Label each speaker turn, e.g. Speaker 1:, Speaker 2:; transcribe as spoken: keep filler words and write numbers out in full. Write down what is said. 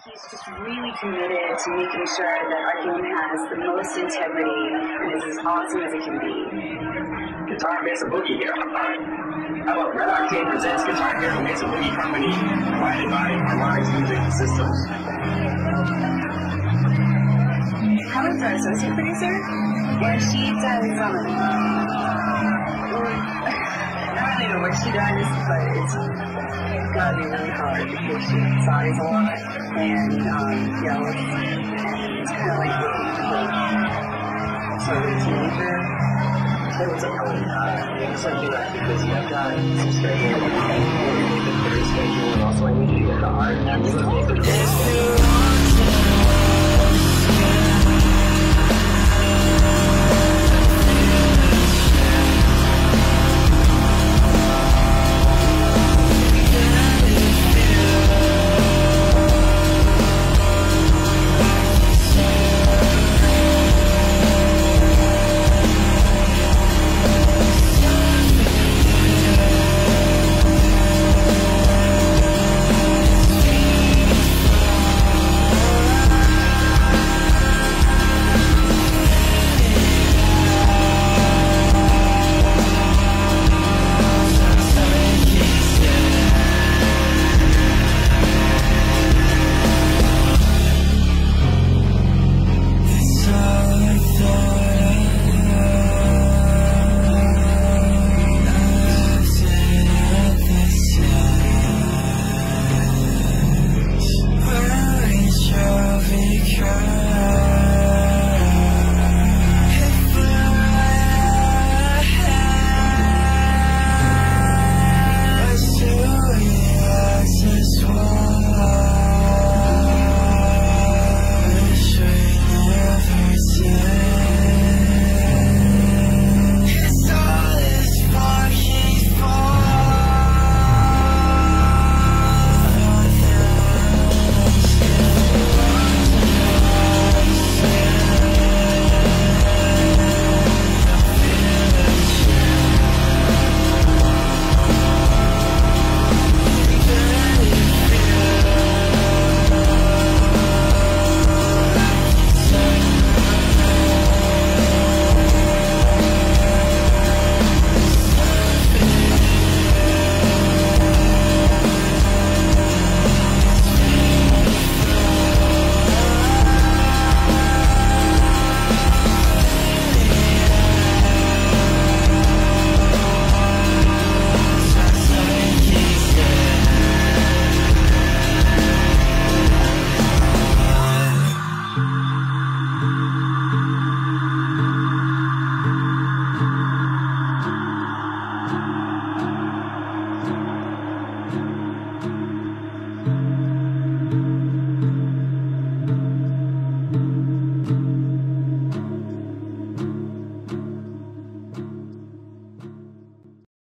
Speaker 1: he's just really committed to making sure that our game has the most integrity and is as awesome as it can be.
Speaker 2: Guitar Mesa Boogie here. How about Red Arcade presents Guitar Hero Mesa Boogie Company, provided by Harmonix Music Systems.
Speaker 1: Helen's our associate producer, and she does, um, I don't really know what she does, but it's gotta be really hard because she sighs a lot and, um, yells, and it's kind of like looking for sort of a teenager.
Speaker 2: Hey, what's up, Helen? Uh, yeah, just like you that because I've got some schedule, and the third schedule, and also I need you to get the art. And I'm just looking for this.